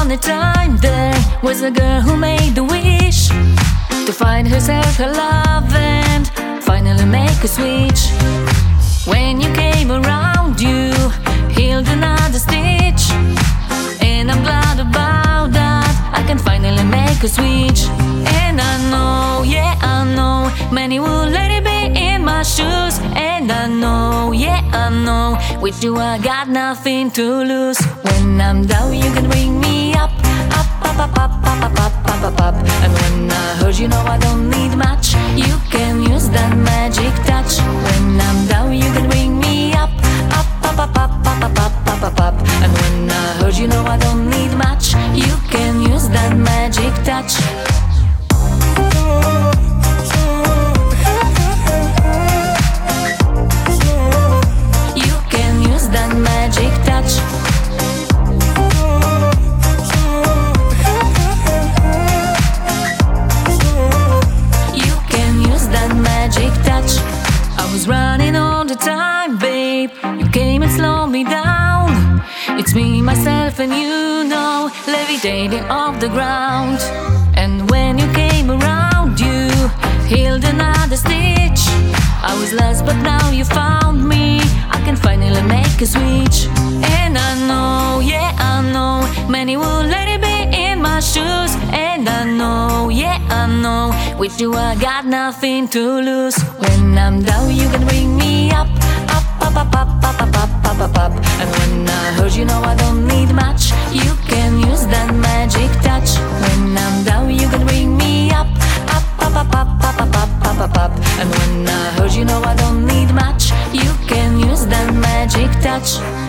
on a time there was a girl who made the wish to find herself her love and finally make a switch. When you came around, you healed another stitch, and I'm glad about that. I can finally make a switch. And I know, yeah, I know, many would let it be in my shoes. And I know, yeah, I know, with you I got nothing to lose. When I'm down, you can bring me up, up, up, up, up, up, up, up, up, up, up. And when I heard, you know I don't need much. You can use that magic touch. When I'm down, you can bring me up, up, up, up, up, up, up, up, up, up, up. And when I heard, you know I don't need much. You can use that magic touch. You can use that magic touch. You can use that magic touch. I was running all the time, babe. You came and slowed me down. It's me, myself, and you know, levitating off the ground. And when you came around, you healed another stitch. I was lost, but now you found me. I can finally make a switch. And I know, yeah, I know, many will let it be in my shoes. And I know, yeah, I know, with you I got nothing to lose. When I'm down, you can bring me up, up, up, up, up, up, up, up, up, up, up. And when I heard, you know I don't need much. You can use that magic touch. When I'm down, you can bring me up, up, up, up, up, up, up, up, up, up, up. And when I heard, you know I don't need much. You can use that magic touch.